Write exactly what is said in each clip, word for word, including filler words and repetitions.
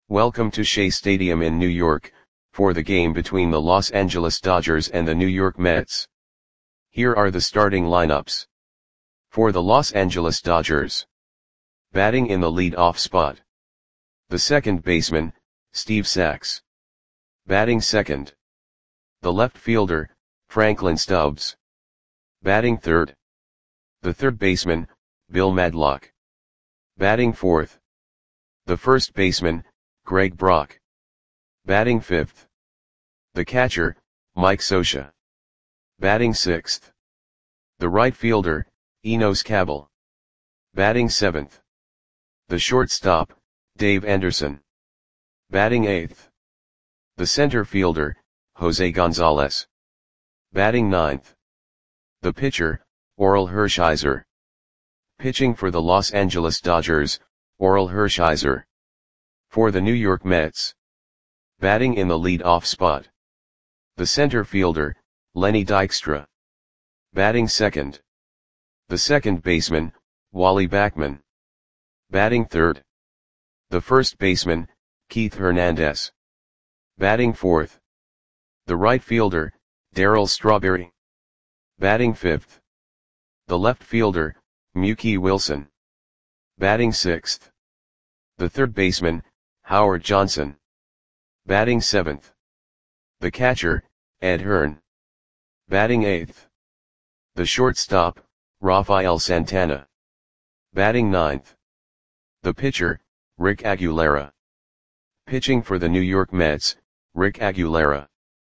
Welcome to Shea Stadium in New York, for the game between the Los Angeles Dodgers and the New York Mets. Here are the starting lineups. For the Los Angeles Dodgers. Batting in the lead-off spot. The second baseman, Steve Sax. Batting second. The left fielder, Franklin Stubbs. Batting third. The third baseman, Bill Madlock. Batting fourth. The first baseman, Greg Brock. Batting fifth. The catcher, Mike Scioscia. Batting sixth. The right fielder, Enos Cabell. Batting seventh. The shortstop, Dave Anderson. Batting eighth. The center fielder, Jose Gonzalez. Batting ninth. The pitcher, Orel Hershiser. Pitching for the Los Angeles Dodgers, Orel Hershiser. For the New York Mets. Batting in the lead-off spot. The center fielder, Lenny Dykstra. Batting second. The second baseman, Wally Backman. Batting third. The first baseman, Keith Hernandez. Batting fourth. The right fielder, Darryl Strawberry. Batting fifth. The left fielder, Mookie Wilson. Batting sixth. The third baseman, Howard Johnson. Batting seventh. The catcher, Ed Hearn. Batting eighth. The shortstop, Rafael Santana. Batting ninth. The pitcher, Rick Aguilera. Pitching for the New York Mets, Rick Aguilera.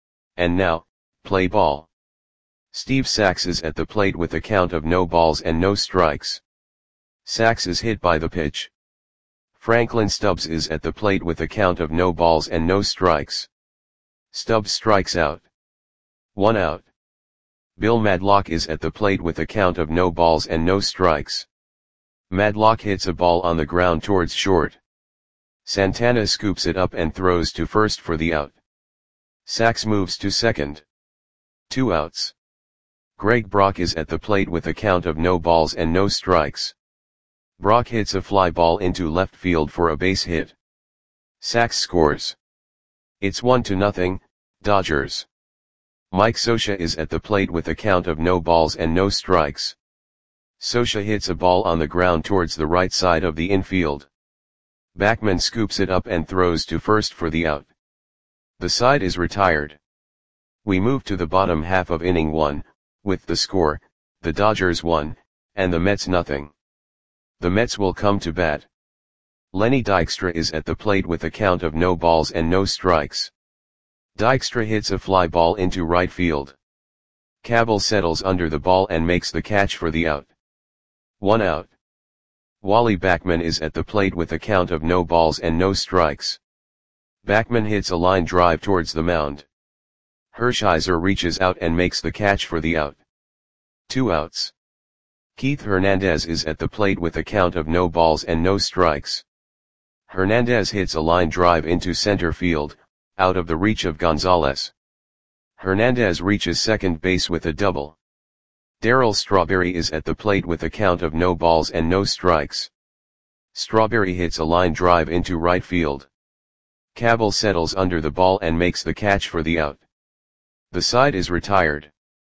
And now, play ball. Steve Sax is at the plate with a count of no balls and no strikes. Sax is hit by the pitch. Franklin Stubbs is at the plate with a count of no balls and no strikes. Stubbs strikes out. One out. Bill Madlock is at the plate with a count of no balls and no strikes. Madlock hits a ball on the ground towards short. Santana scoops it up and throws to first for the out. Sax moves to second. Two outs. Greg Brock is at the plate with a count of no balls and no strikes. Brock hits a fly ball into left field for a base hit. Sax scores. It's one to nothing, Dodgers. Mike Scioscia is at the plate with a count of no balls and no strikes. Scioscia hits a ball on the ground towards the right side of the infield. Backman scoops it up and throws to first for the out. The side is retired. We move to the bottom half of inning one, with the score, the Dodgers one, and the Mets nothing. The Mets will come to bat. Lenny Dykstra is at the plate with a count of no balls and no strikes. Dykstra hits a fly ball into right field. Cabell settles under the ball and makes the catch for the out. One out. Wally Backman is at the plate with a count of no balls and no strikes. Backman hits a line drive towards the mound. Hershiser reaches out and makes the catch for the out. Two outs. Keith Hernandez is at the plate with a count of no balls and no strikes. Hernandez hits a line drive into center field, out of the reach of Gonzalez. Hernandez reaches second base with a double. Darryl Strawberry is at the plate with a count of no balls and no strikes. Strawberry hits a line drive into right field. Cabell settles under the ball and makes the catch for the out. The side is retired.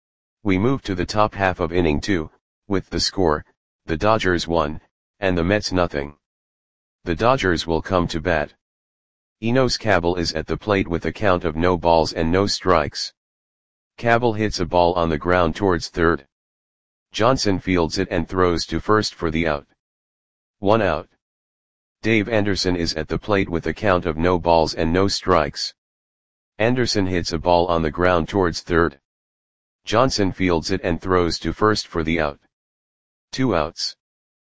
We move to the top half of inning two, with the score, the Dodgers one, and the Mets nothing. The Dodgers will come to bat. Enos Cabell is at the plate with a count of no balls and no strikes. Cabell hits a ball on the ground towards third. Johnson fields it and throws to first for the out. One out. Dave Anderson is at the plate with a count of no balls and no strikes. Anderson hits a ball on the ground towards third. Johnson fields it and throws to first for the out. Two outs.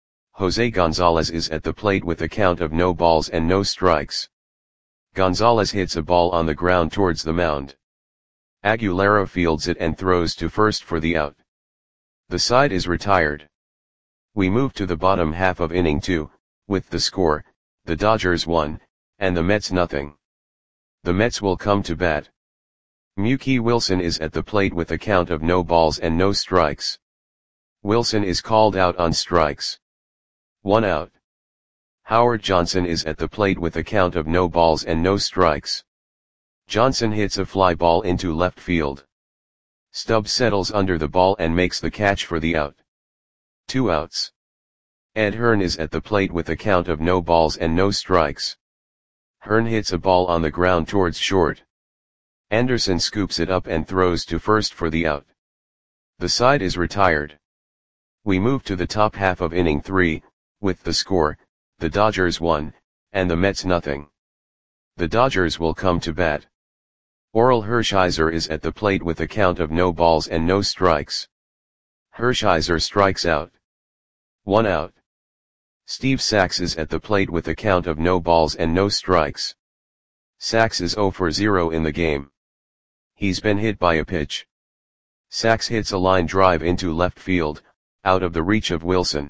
Jose Gonzalez is at the plate with a count of no balls and no strikes. Gonzalez hits a ball on the ground towards the mound. Aguilera fields it and throws to first for the out. The side is retired. We move to the bottom half of inning two, with the score, the Dodgers one, and the Mets nothing. The Mets will come to bat. Mookie Wilson is at the plate with a count of no balls and no strikes. Wilson is called out on strikes. One out. Howard Johnson is at the plate with a count of no balls and no strikes. Johnson hits a fly ball into left field. Stubbs settles under the ball and makes the catch for the out. Two outs. Ed Hearn is at the plate with a count of no balls and no strikes. Hearn hits a ball on the ground towards short. Anderson scoops it up and throws to first for the out. The side is retired. We move to the top half of inning three, with the score, the Dodgers one, and the Mets nothing. The Dodgers will come to bat. Orel Hershiser is at the plate with a count of no balls and no strikes. Hershiser strikes out. One out. Steve Sax is at the plate with a count of no balls and no strikes. Sax is zero for zero in the game. He's been hit by a pitch. Sax hits a line drive into left field, out of the reach of Wilson.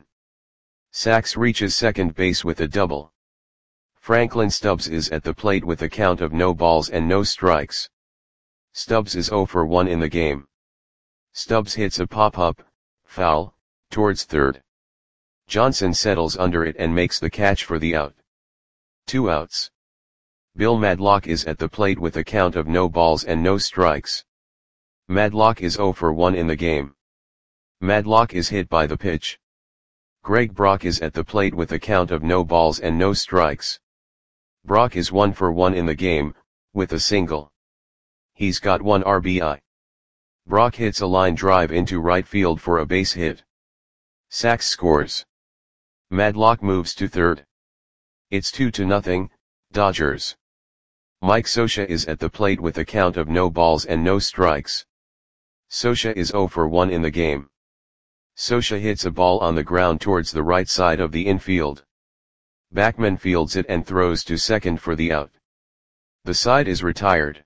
Sax reaches second base with a double. Franklin Stubbs is at the plate with a count of no balls and no strikes. Stubbs is zero for one in the game. Stubbs hits a pop-up, foul, towards third. Johnson settles under it and makes the catch for the out. Two outs. Bill Madlock is at the plate with a count of no balls and no strikes. Madlock is zero for one in the game. Madlock is hit by the pitch. Greg Brock is at the plate with a count of no balls and no strikes. Brock is one for one in the game, with a single. He's got one R B I. Brock hits a line drive into right field for a base hit. Sax scores. Madlock moves to third. It's two to nothing, Dodgers. Mike Scioscia is at the plate with a count of no balls and no strikes. Scioscia is zero for one in the game. Scioscia hits a ball on the ground towards the right side of the infield. Backman fields it and throws to second for the out. The side is retired.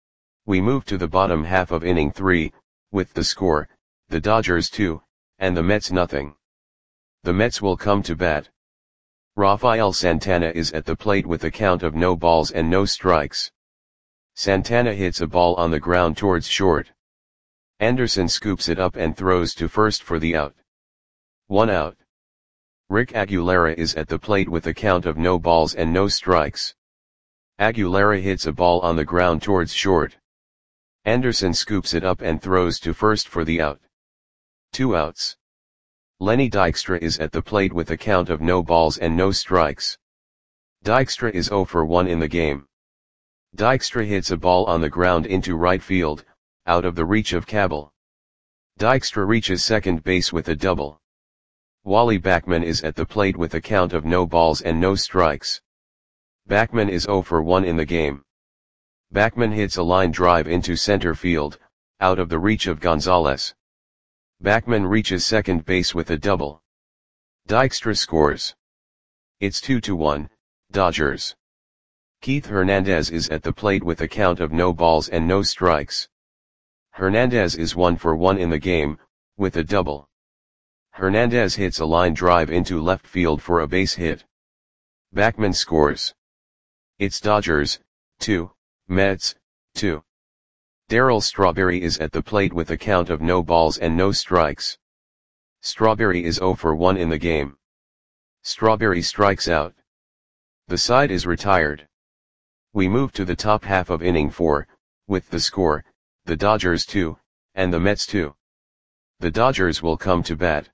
We move to the bottom half of inning three, with the score, the Dodgers two, and the Mets nothing. The Mets will come to bat. Rafael Santana is at the plate with a count of no balls and no strikes. Santana hits a ball on the ground towards short. Anderson scoops it up and throws to first for the out. One out. Rick Aguilera is at the plate with a count of no balls and no strikes. Aguilera hits a ball on the ground towards short. Anderson scoops it up and throws to first for the out. Two outs. Lenny Dykstra is at the plate with a count of no balls and no strikes. Dykstra is zero for one in the game. Dykstra hits a ball on the ground into right field, out of the reach of Cabell. Dykstra reaches second base with a double. Wally Backman is at the plate with a count of no balls and no strikes. Backman is zero for one in the game. Backman hits a line drive into center field, out of the reach of Gonzalez. Backman reaches second base with a double. Dykstra scores. It's two to one, Dodgers. Keith Hernandez is at the plate with a count of no balls and no strikes. Hernandez is one for one in the game, with a double. Hernandez hits a line drive into left field for a base hit. Backman scores. It's Dodgers, two, Mets, two. Darryl Strawberry is at the plate with a count of no balls and no strikes. Strawberry is zero for one in the game. Strawberry strikes out. The side is retired. We move to the top half of inning four, with the score, the Dodgers two, and the Mets two. The Dodgers will come to bat.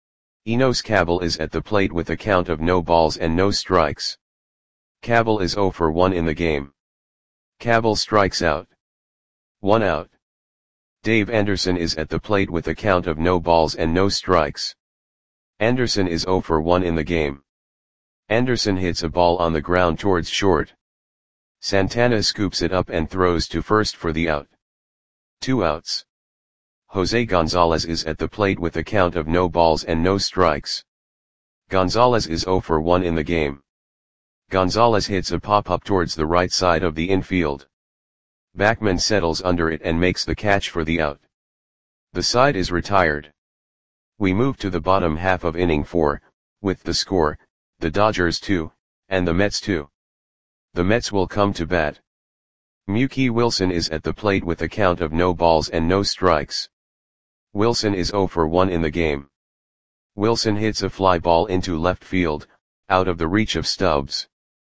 Enos Cabell is at the plate with a count of no balls and no strikes. Cabell is zero for one in the game. Cabell strikes out. One out. Dave Anderson is at the plate with a count of no balls and no strikes. Anderson is zero for one in the game. Anderson hits a ball on the ground towards short. Santana scoops it up and throws to first for the out. Two outs. Jose Gonzalez is at the plate with a count of no balls and no strikes. Gonzalez is zero for one in the game. Gonzalez hits a pop-up towards the right side of the infield. Backman settles under it and makes the catch for the out. The side is retired. We move to the bottom half of inning four, with the score, the Dodgers two, and the Mets two. The Mets will come to bat. Mookie Wilson is at the plate with a count of no balls and no strikes. Wilson is zero for one in the game. Wilson hits a fly ball into left field, out of the reach of Stubbs.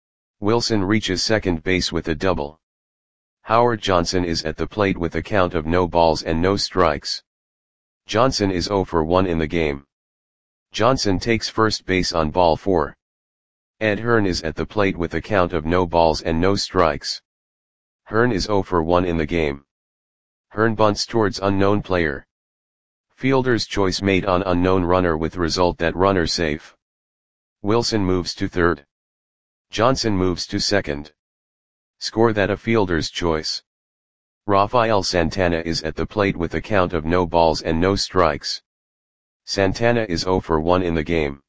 Wilson reaches second base with a double. Howard Johnson is at the plate with a count of no balls and no strikes. Johnson is oh for one in the game. Johnson takes first base on ball four. Ed Hearn is at the plate with a count of no balls and no strikes. Hearn is oh for one in the game. Hearn bunts towards unknown player. Fielder's choice made on unknown runner with result that runner safe. Wilson moves to third. Johnson moves to second. Score that a fielder's choice. Rafael Santana is at the plate with a count of no balls and no strikes. Santana is oh for one in the game.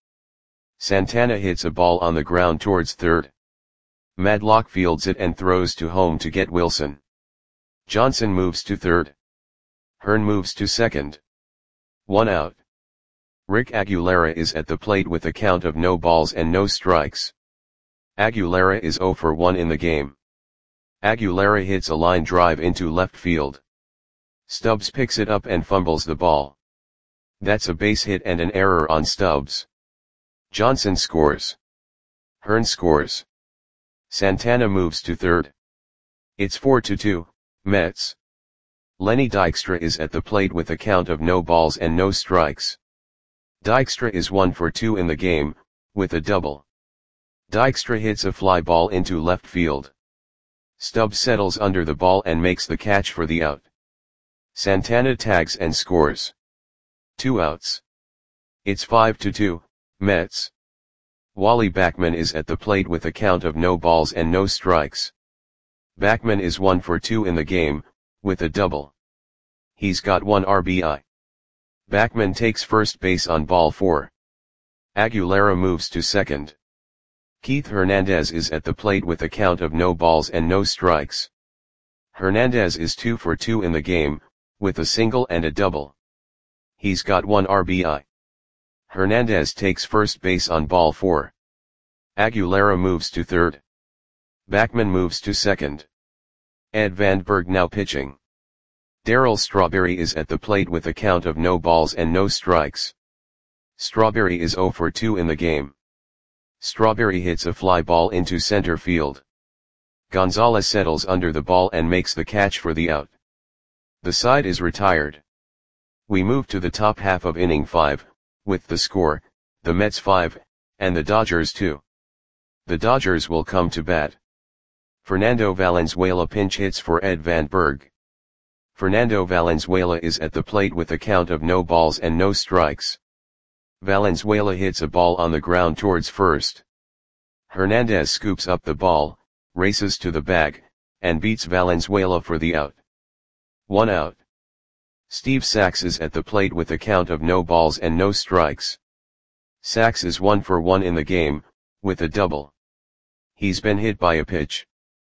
Santana hits a ball on the ground towards third. Madlock fields it and throws to home to get Wilson. Johnson moves to third. Hearn moves to second. One out. Rick Aguilera is at the plate with a count of no balls and no strikes. Aguilera is oh for one in the game. Aguilera hits a line drive into left field. Stubbs picks it up and fumbles the ball. That's a base hit and an error on Stubbs. Johnson scores. Hearn scores. Santana moves to third. It's four to two, Mets. Lenny Dykstra is at the plate with a count of no balls and no strikes. Dykstra is one for two in the game, with a double. Dykstra hits a fly ball into left field. Stubbs settles under the ball and makes the catch for the out. Santana tags and scores. Two outs. It's five to two, Mets. Wally Backman is at the plate with a count of no balls and no strikes. Backman is one for two in the game, with a double. He's got one R B I. Backman takes first base on ball four. Aguilera moves to second. Keith Hernandez is at the plate with a count of no balls and no strikes. Hernandez is two for two in the game, with a single and a double. He's got one R B I. Hernandez takes first base on ball four. Aguilera moves to third. Backman moves to second. Ed Vandenberg now pitching. Darryl Strawberry is at the plate with a count of no balls and no strikes. Strawberry is oh for two in the game. Strawberry hits a fly ball into center field. Gonzalez settles under the ball and makes the catch for the out. The side is retired. We move to the top half of inning five, with the score, the Mets five, and the Dodgers two. The Dodgers will come to bat. Fernando Valenzuela pinch hits for Ed Vandenberg. Fernando Valenzuela is at the plate with a count of no balls and no strikes. Valenzuela hits a ball on the ground towards first. Hernandez scoops up the ball, races to the bag, and beats Valenzuela for the out. One out. Steve Sax is at the plate with a count of no balls and no strikes. Sax is one for one in the game, with a double. He's been hit by a pitch.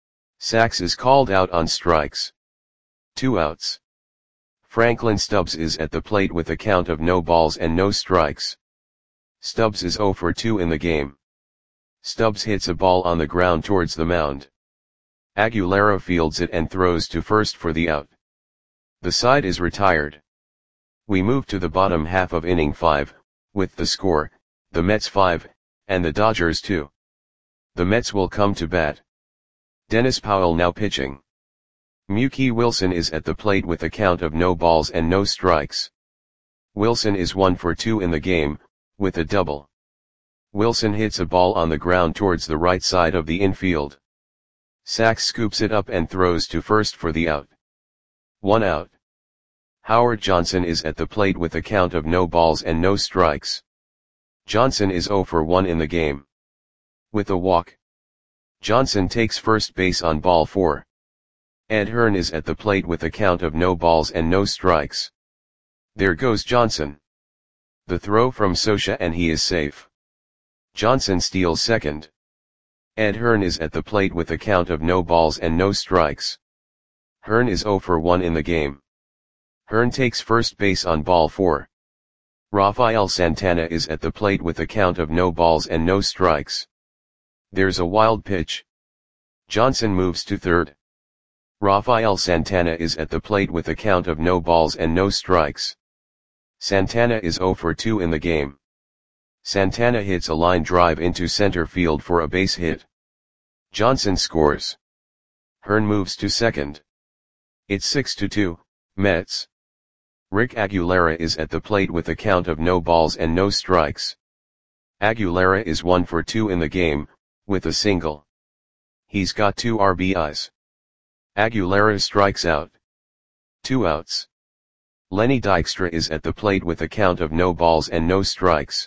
Sax is called out on strikes. Two outs. Franklin Stubbs is at the plate with a count of no balls and no strikes. Stubbs is oh for two in the game. Stubbs hits a ball on the ground towards the mound. Aguilera fields it and throws to first for the out. The side is retired. We move to the bottom half of inning five, with the score, the Mets five, and the Dodgers two. The Mets will come to bat. Dennis Powell now pitching. Mookie Wilson is at the plate with a count of no balls and no strikes. Wilson is one for two in the game, with a double. Wilson hits a ball on the ground towards the right side of the infield. Sax scoops it up and throws to first for the out. One out. Howard Johnson is at the plate with a count of no balls and no strikes. Johnson is oh for one in the game. With a walk. Johnson takes first base on ball four. Ed Hearn is at the plate with a count of no balls and no strikes. There goes Johnson. The throw from Scioscia and he is safe. Johnson steals second. Ed Hearn is at the plate with a count of no balls and no strikes. Hearn is oh for one in the game. Hearn takes first base on ball four. Rafael Santana is at the plate with a count of no balls and no strikes. There's a wild pitch. Johnson moves to third. Rafael Santana is at the plate with a count of no balls and no strikes. Santana is oh for two in the game. Santana hits a line drive into center field for a base hit. Johnson scores. Hearn moves to second. It's six to two, Mets. Rick Aguilera is at the plate with a count of no balls and no strikes. Aguilera is one for two in the game, with a single. He's got two R B Is. Aguilera strikes out. Two outs. Lenny Dykstra is at the plate with a count of no balls and no strikes.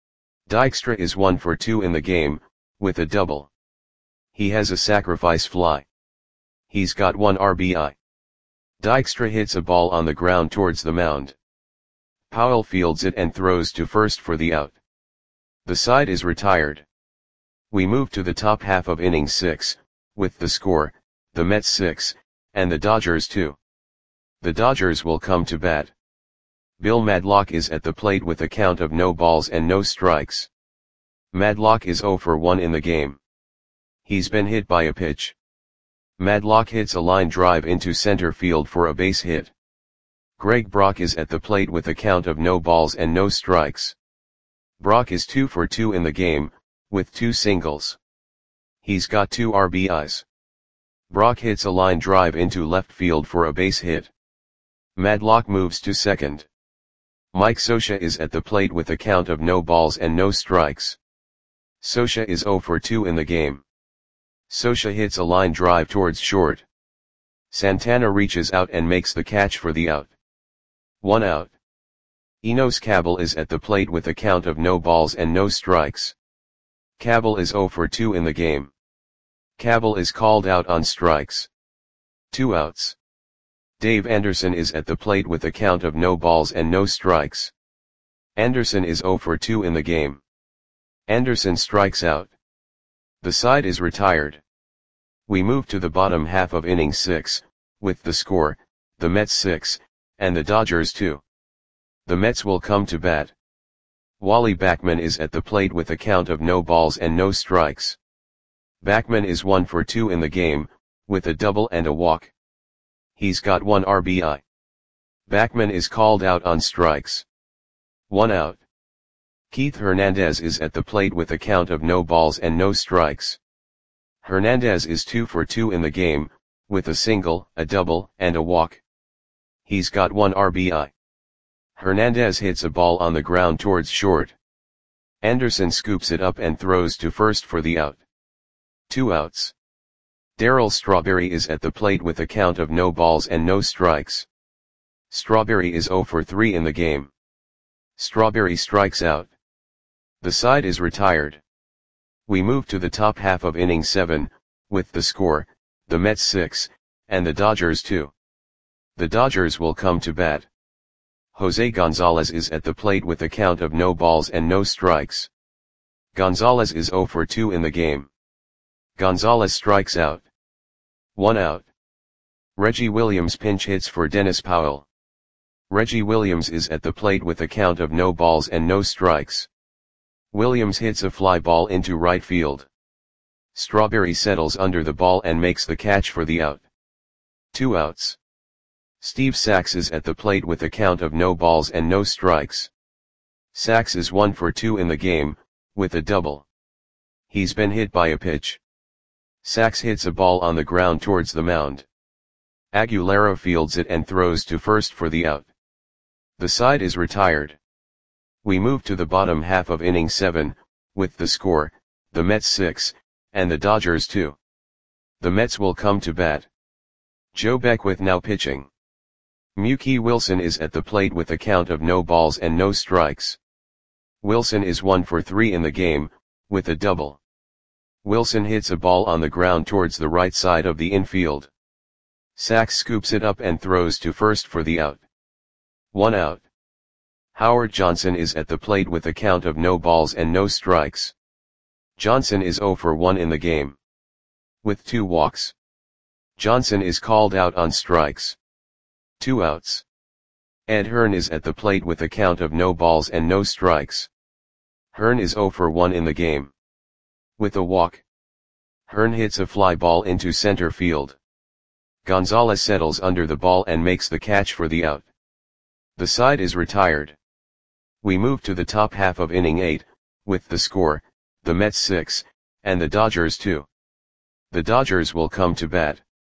Dykstra is one for two in the game, with a double. He has a sacrifice fly. He's got one R B I. Dykstra hits a ball on the ground towards the mound. Powell fields it and throws to first for the out. The side is retired. We move to the top half of inning six, with the score, the Mets six, and the Dodgers two. The Dodgers will come to bat. Bill Madlock is at the plate with a count of no balls and no strikes. Madlock is zero for one in the game. He's been hit by a pitch. Madlock hits a line drive into center field for a base hit. Greg Brock is at the plate with a count of no balls and no strikes. Brock is two for two in the game, with two singles. He's got two R B Is. Brock hits a line drive into left field for a base hit. Madlock moves to second. Mike Scioscia is at the plate with a count of no balls and no strikes. Scioscia is zero for two in the game. Scioscia hits a line drive towards short. Santana reaches out and makes the catch for the out. One out. Enos Cabell is at the plate with a count of no balls and no strikes. Cabell is zero for two in the game. Cabell is called out on strikes. Two outs. Dave Anderson is at the plate with a count of no balls and no strikes. Anderson is zero for two in the game. Anderson strikes out. The side is retired. We move to the bottom half of inning six, with the score, the Mets six, and the Dodgers two. The Mets will come to bat. Wally Backman is at the plate with a count of no balls and no strikes. Backman is one for two in the game, with a double and a walk. He's got one R B I. Backman is called out on strikes. One out. Keith Hernandez is at the plate with a count of no balls and no strikes. Hernandez is two for two in the game, with a single, a double, and a walk. He's got one R B I. Hernandez hits a ball on the ground towards short. Anderson scoops it up and throws to first for the out. Two outs. Darryl Strawberry is at the plate with a count of no balls and no strikes. Strawberry is zero for three in the game. Strawberry strikes out. The side is retired. We move to the top half of inning seven, with the score, the Mets six, and the Dodgers two. The Dodgers will come to bat. Jose Gonzalez is at the plate with a count of no balls and no strikes. Gonzalez is zero for two in the game. Gonzalez strikes out. One out. Reggie Williams pinch hits for Dennis Powell. Reggie Williams is at the plate with a count of no balls and no strikes. Williams hits a fly ball into right field. Strawberry settles under the ball and makes the catch for the out. Two outs. Steve Sax is at the plate with a count of no balls and no strikes. Sax is one for two in the game, with a double. He's been hit by a pitch. Sax hits a ball on the ground towards the mound. Aguilera fields it and throws to first for the out. The side is retired. We move to the bottom half of inning seven, with the score, the Mets six, and the Dodgers two. The Mets will come to bat. Joe Beckwith now pitching. Mookie Wilson is at the plate with a count of no balls and no strikes. Wilson is one for three in the game, with a double. Wilson hits a ball on the ground towards the right side of the infield. Sax scoops it up and throws to first for the out. One out. Howard Johnson is at the plate with a count of no balls and no strikes. Johnson is zero for one in the game. With two walks. Johnson is called out on strikes. Two outs. Ed Hearn is at the plate with a count of no balls and no strikes. Hearn is zero for one in the game. With a walk. Hearn hits a fly ball into center field. Gonzalez settles under the ball and makes the catch for the out. The side is retired. We move to the top half of inning eight, with the score, the Mets six, and the Dodgers two. The Dodgers will come to bat.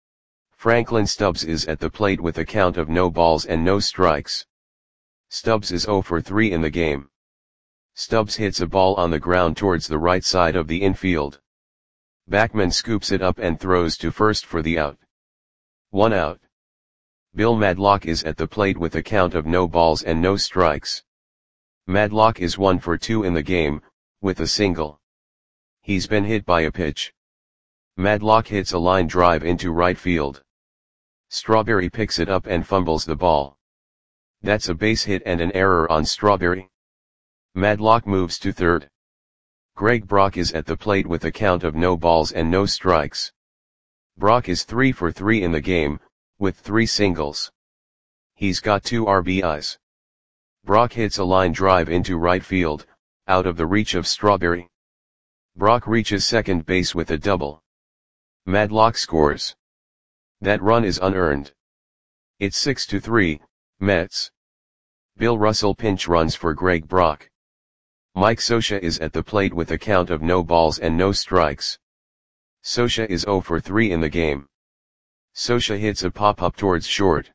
Franklin Stubbs is at the plate with a count of no balls and no strikes. Stubbs is zero for three in the game. Stubbs hits a ball on the ground towards the right side of the infield. Backman scoops it up and throws to first for the out. One out. Bill Madlock is at the plate with a count of no balls and no strikes. Madlock is one for two in the game, with a single. He's been hit by a pitch. Madlock hits a line drive into right field. Strawberry picks it up and fumbles the ball. That's a base hit and an error on Strawberry. Madlock moves to third. Greg Brock is at the plate with a count of no balls and no strikes. Brock is three for three in the game, with three singles. He's got two R B Is. Brock hits a line drive into right field, out of the reach of Strawberry. Brock reaches second base with a double. Madlock scores. That run is unearned. It's six to three, Mets. Bill Russell pinch runs for Greg Brock. Mike Scioscia is at the plate with a count of no balls and no strikes. Scioscia is zero for three in the game. Scioscia hits a pop-up towards short.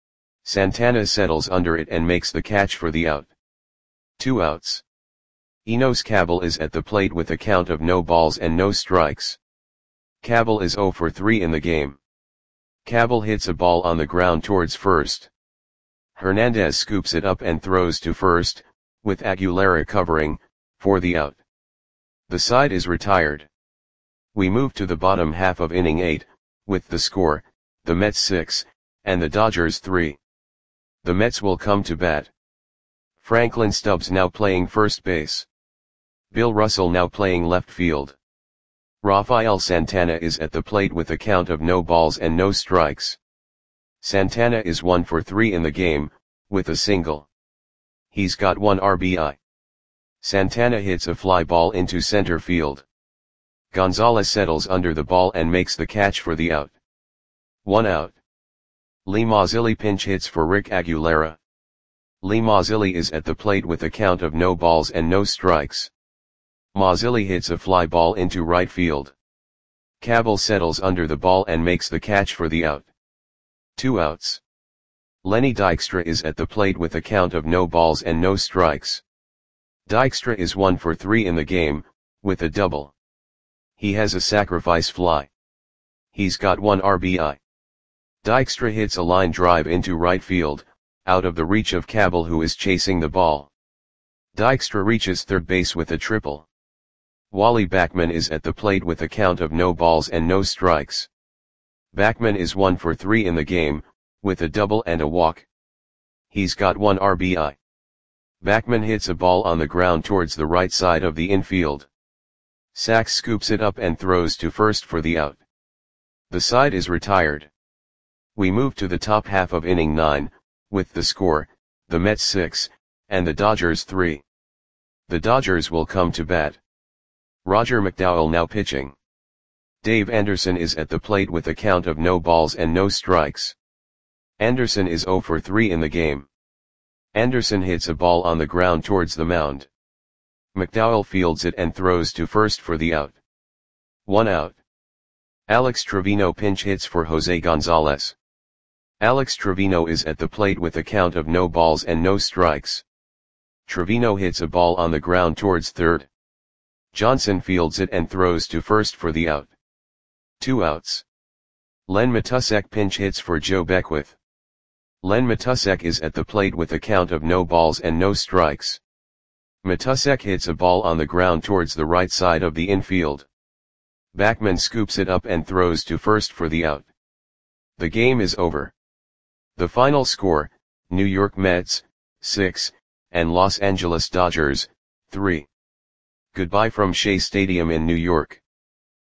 Santana settles under it and makes the catch for the out. Two outs. Enos Cabell is at the plate with a count of no balls and no strikes. Cabell is zero for three in the game. Cabell hits a ball on the ground towards first. Hernandez scoops it up and throws to first, with Aguilera covering, for the out. The side is retired. We move to the bottom half of inning eight, with the score, the Mets six, and the Dodgers three. The Mets will come to bat. Franklin Stubbs now playing first base. Bill Russell now playing left field. Rafael Santana is at the plate with a count of no balls and no strikes. Santana is one for three in the game, with a single. He's got one R B I. Santana hits a fly ball into center field. Gonzalez settles under the ball and makes the catch for the out. One out. Lee Mazzilli pinch hits for Rick Aguilera. Lee Mazzilli is at the plate with a count of no balls and no strikes. Mazzilli hits a fly ball into right field. Cabell settles under the ball and makes the catch for the out. Two outs. Lenny Dykstra is at the plate with a count of no balls and no strikes. Dykstra is one for three in the game, with a double. He has a sacrifice fly. He's got one R B I. Dykstra hits a line drive into right field, out of the reach of Cabell who is chasing the ball. Dykstra reaches third base with a triple. Wally Backman is at the plate with a count of no balls and no strikes. Backman is one for three in the game, with a double and a walk. He's got one R B I. Backman hits a ball on the ground towards the right side of the infield. Sachs scoops it up and throws to first for the out. The side is retired. We move to the top half of inning nine, with the score, the Mets six, and the Dodgers three. The Dodgers will come to bat. Roger McDowell now pitching. Dave Anderson is at the plate with a count of no balls and no strikes. Anderson is zero for three in the game. Anderson hits a ball on the ground towards the mound. McDowell fields it and throws to first for the out. One out. Alex Trevino pinch hits for Jose Gonzalez. Alex Trevino is at the plate with a count of no balls and no strikes. Trevino hits a ball on the ground towards third. Johnson fields it and throws to first for the out. Two outs. Len Matusek pinch hits for Joe Beckwith. Len Matusek is at the plate with a count of no balls and no strikes. Matusek hits a ball on the ground towards the right side of the infield. Backman scoops it up and throws to first for the out. The game is over. The final score, New York Mets, six, and Los Angeles Dodgers, three. Goodbye from Shea Stadium in New York.